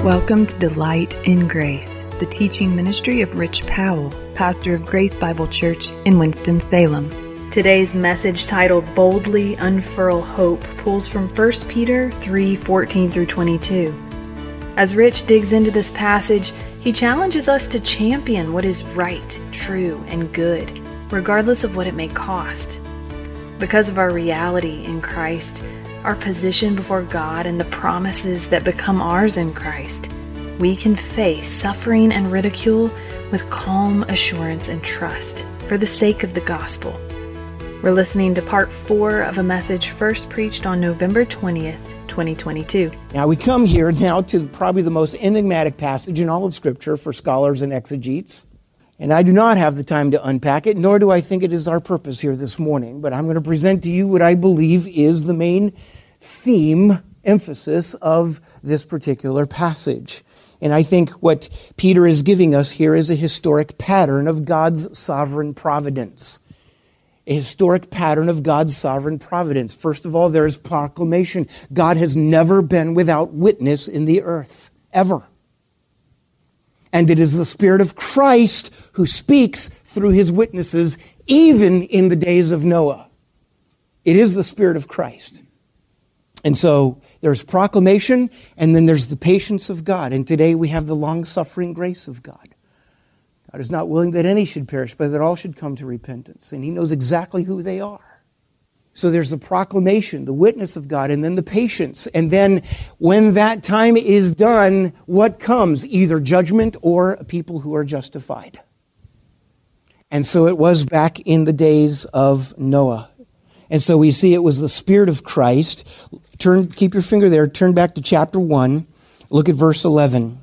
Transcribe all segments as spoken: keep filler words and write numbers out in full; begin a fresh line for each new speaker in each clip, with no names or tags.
Welcome to Delight in Grace, the teaching ministry of Rich Powell, pastor of Grace Bible Church in Winston-Salem. Today's message, titled Boldly Unfurl Hope, pulls from First Peter three fourteen through twenty-two. As Rich digs into this passage, he challenges us to champion what is right, true, and good, regardless of what it may cost. Because of our reality in Christ, our position before God, and the promises that become ours in Christ, we can face suffering and ridicule with calm assurance and trust for the sake of the gospel. We're listening to part four of a message first preached on November twentieth, twenty twenty-two.
Now we come here now to probably the most enigmatic passage in all of Scripture for scholars and exegetes. And I do not have the time to unpack it, nor do I think it is our purpose here this morning. But I'm going to present to you what I believe is the main theme, emphasis of this particular passage. And I think what Peter is giving us here is a historic pattern of God's sovereign providence. A historic pattern of God's sovereign providence. First of all, there is proclamation. God has never been without witness in the earth, ever. And it is the Spirit of Christ who speaks through his witnesses, even in the days of Noah. It is the Spirit of Christ. And so there's proclamation, and then there's the patience of God. And today we have the long-suffering grace of God. God is not willing that any should perish, but that all should come to repentance. And he knows exactly who they are. So there's the proclamation, the witness of God, and then the patience. And then when that time is done, what comes? Either judgment or a people who are justified. And so it was back in the days of Noah. And so we see it was the Spirit of Christ. Turn, keep your finger there, turn back to chapter one. Look at verse eleven.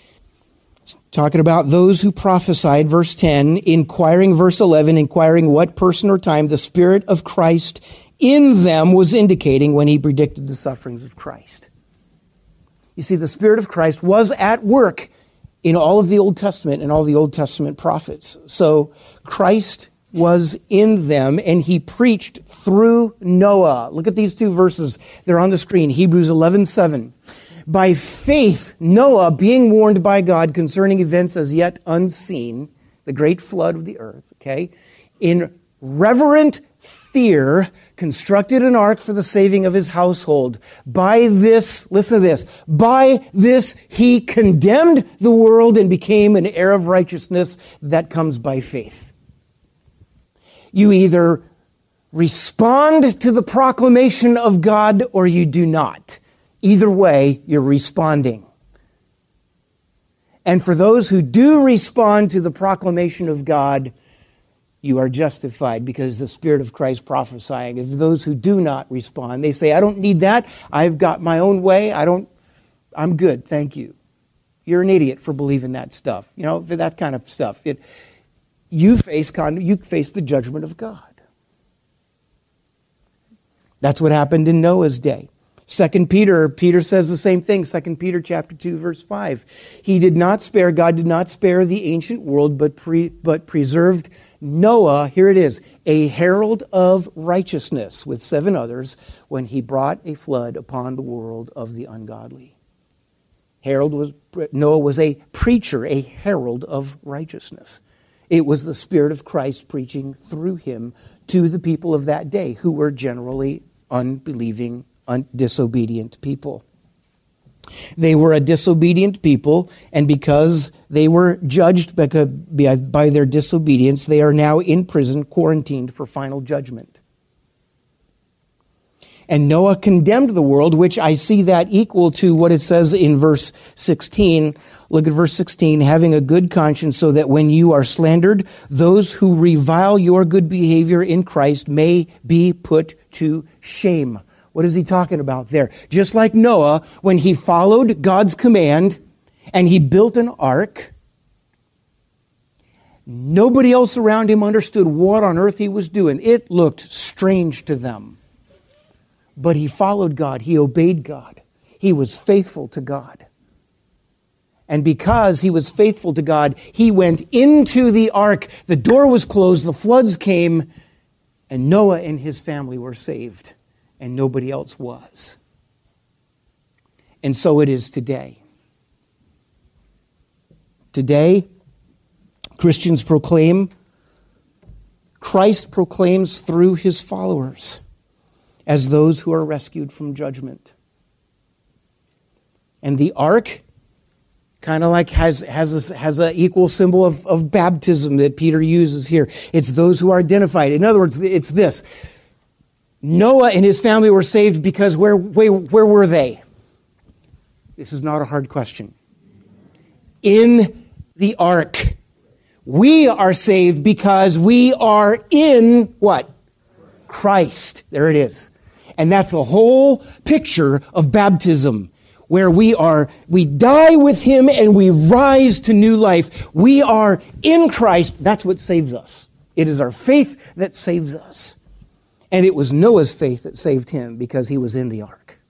Talking about those who prophesied, verse ten, inquiring, verse eleven, inquiring what person or time the Spirit of Christ in them was indicating when he predicted the sufferings of Christ. You see, the Spirit of Christ was at work in all of the Old Testament and all the Old Testament prophets. So Christ was in them, and he preached through Noah. Look at these two verses. They're on the screen. Hebrews eleven seven. By faith, Noah, being warned by God concerning events as yet unseen, the great flood of the earth, okay, in reverent fear, constructed an ark for the saving of his household. By this, listen to this, by this he condemned the world and became an heir of righteousness that comes by faith. You either respond to the proclamation of God or you do not. Either way, you're responding. And for those who do respond to the proclamation of God, you are justified because the Spirit of Christ prophesying. If those who do not respond, they say, I don't need that. I've got my own way. I don't, I'm good. Thank you. You're an idiot for believing that stuff. You know, that kind of stuff. It, you face you face the judgment of God. That's what happened in Noah's day. Second Peter, Peter says the same thing. Second Peter chapter two, verse five. He did not spare, God did not spare the ancient world, but pre, but preserved Noah, here it is, a herald of righteousness with seven others when he brought a flood upon the world of the ungodly. Herald was, Noah was a preacher, a herald of righteousness. It was the Spirit of Christ preaching through him to the people of that day who were generally unbelieving, un- disobedient people. They were a disobedient people, and because they were judged by, by their disobedience, they are now in prison, quarantined for final judgment. And Noah condemned the world, which I see that equal to what it says in verse sixteen. Look at verse sixteen, having a good conscience so that when you are slandered, those who revile your good behavior in Christ may be put to shame. What is he talking about there? Just like Noah, when he followed God's command and he built an ark, nobody else around him understood what on earth he was doing. It looked strange to them. But he followed God. He obeyed God. He was faithful to God. And because he was faithful to God, he went into the ark. The door was closed. The floods came. And Noah and his family were saved. And nobody else was. And so it is today. Today, Christians proclaim, Christ proclaims through his followers as those who are rescued from judgment. And the ark kind of like has has a, has an equal symbol of, of baptism that Peter uses here. It's those who are identified. In other words, it's this. Noah and his family were saved because where, where, where were they? This is not a hard question. In the ark. We are saved because we are in what? Christ. There it is. And that's the whole picture of baptism, where we are, we die with him and we rise to new life. We are in Christ. That's what saves us. It is our faith that saves us. And it was Noah's faith that saved him because he was in the ark.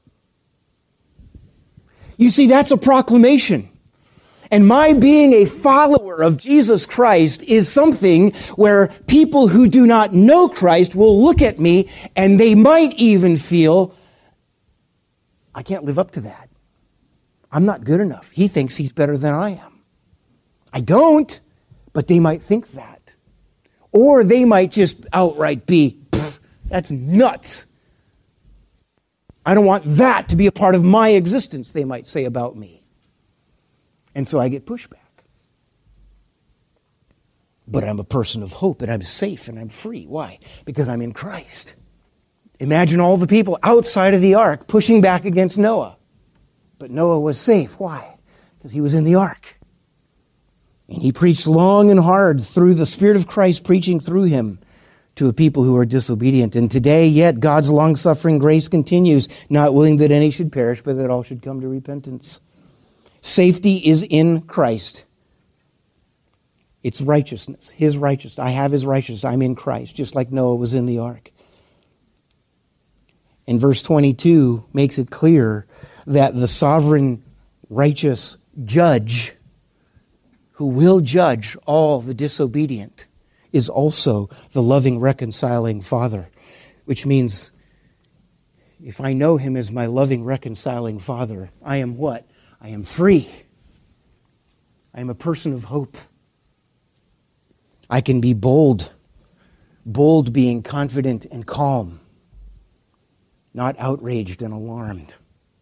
You see, that's a proclamation. And my being a follower of Jesus Christ is something where people who do not know Christ will look at me and they might even feel, I can't live up to that. I'm not good enough. He thinks he's better than I am. I don't, but they might think that. Or they might just outright be, that's nuts. I don't want that to be a part of my existence, they might say about me. And so I get pushback. But I'm a person of hope, and I'm safe, and I'm free. Why? Because I'm in Christ. Imagine all the people outside of the ark pushing back against Noah. But Noah was safe. Why? Because he was in the ark. And he preached long and hard through the Spirit of Christ preaching through him to a people who are disobedient. And today, yet, God's long-suffering grace continues, not willing that any should perish, but that all should come to repentance. Safety is in Christ. It's righteousness, his righteousness. I have his righteousness. I'm in Christ, just like Noah was in the ark. And verse twenty-two makes it clear that the sovereign, righteous judge who will judge all the disobedient is also the loving, reconciling Father, which means if I know him as my loving, reconciling Father, I am what? I am free. I am a person of hope. I can be bold. Bold being confident and calm, not outraged and alarmed.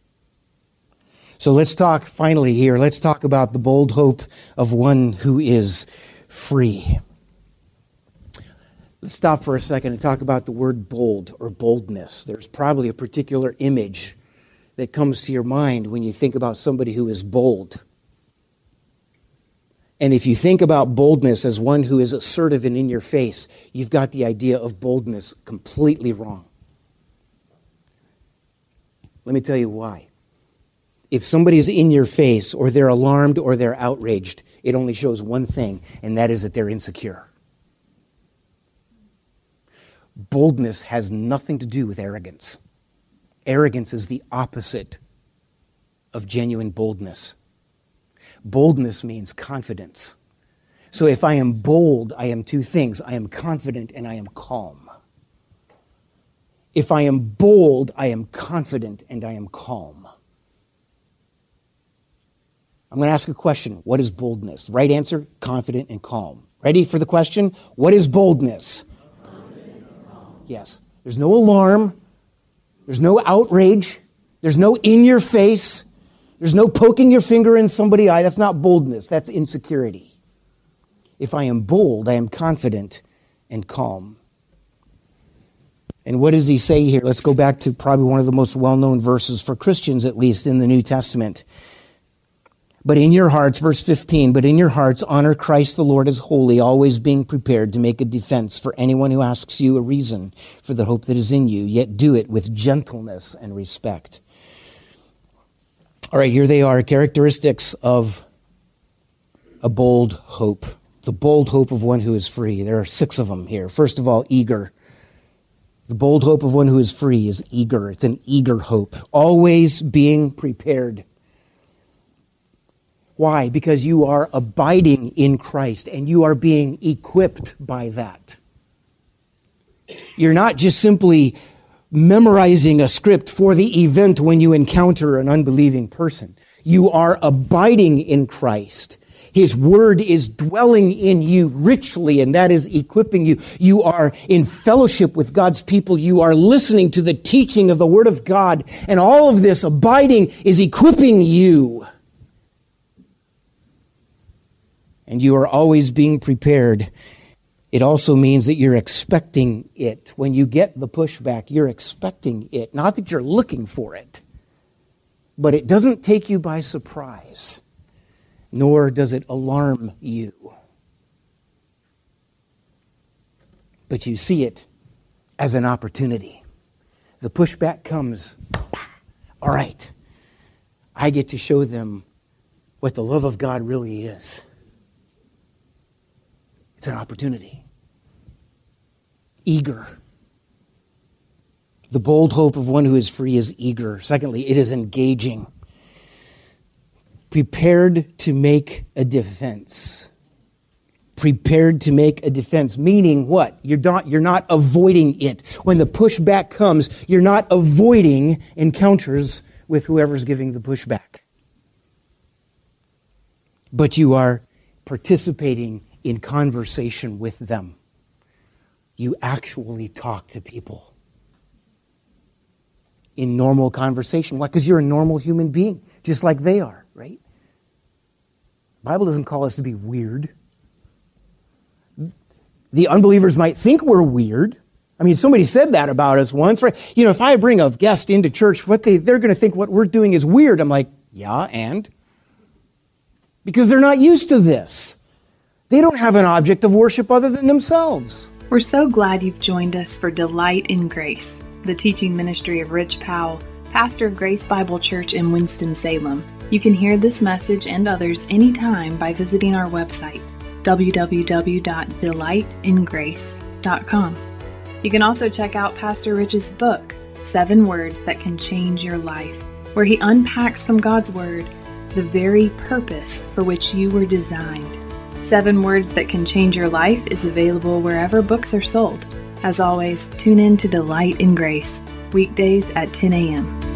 So let's talk finally here. Let's talk about the bold hope of one who is free. Let's stop for a second and talk about the word bold or boldness. There's probably a particular image that comes to your mind when you think about somebody who is bold. And if you think about boldness as one who is assertive and in your face, you've got the idea of boldness completely wrong. Let me tell you why. If somebody's in your face or they're alarmed or they're outraged, it only shows one thing, and that is that they're insecure. Boldness has nothing to do with arrogance. Arrogance is the opposite of genuine boldness. Boldness means confidence. So if I am bold, I am two things. I am confident and I am calm. If I am bold, I am confident and I am calm. I'm going to ask a question. What is boldness? Right answer, confident and calm. Ready for the question? What is boldness? Yes. There's no alarm. There's no outrage. There's no in your face. There's no poking your finger in somebody's eye. That's not boldness. That's insecurity. If I am bold, I am confident and calm. And what does he say here? Let's go back to probably one of the most well-known verses for Christians, at least in the New Testament. But in your hearts, verse fifteen, but in your hearts honor Christ the Lord as holy, always being prepared to make a defense for anyone who asks you a reason for the hope that is in you, yet do it with gentleness and respect. All right, here they are, characteristics of a bold hope. The bold hope of one who is free. There are six of them here. First of all, eager. The bold hope of one who is free is eager. It's an eager hope. Always being prepared. Why? Because you are abiding in Christ and you are being equipped by that. You're not just simply memorizing a script for the event when you encounter an unbelieving person. You are abiding in Christ. His word is dwelling in you richly, and that is equipping you. You are in fellowship with God's people. You are listening to the teaching of the word of God, and all of this abiding is equipping you. And you are always being prepared. It also means that you're expecting it. When you get the pushback, you're expecting it. Not that you're looking for it, but it doesn't take you by surprise, nor does it alarm you. But you see it as an opportunity. The pushback comes. All right, I get to show them what the love of God really is. It's an opportunity. Eager. The bold hope of one who is free is eager. Secondly, it is engaging. Prepared to make a defense. Prepared to make a defense, meaning what? You're not, you're not avoiding it. When the pushback comes, you're not avoiding encounters with whoever's giving the pushback. But you are participating in conversation with them. You actually talk to people in normal conversation. Why? Because you're a normal human being, just like they are, right? The Bible doesn't call us to be weird. The unbelievers might think we're weird. I mean, somebody said that about us once, right? You know, if I bring a guest into church, what they, they're going to think what we're doing is weird. I'm like, yeah, and? Because they're not used to this. They don't have an object of worship other than themselves.
We're so glad you've joined us for Delight in Grace, the teaching ministry of Rich Powell, pastor of Grace Bible Church in Winston-Salem. You can hear this message and others anytime by visiting our website, w w w dot delight in grace dot com. You can also check out Pastor Rich's book, Seven Words That Can Change Your Life, where he unpacks from God's Word the very purpose for which you were designed. Seven Words That Can Change Your Life is available wherever books are sold. As always, tune in to Delight in Grace, weekdays at ten a.m.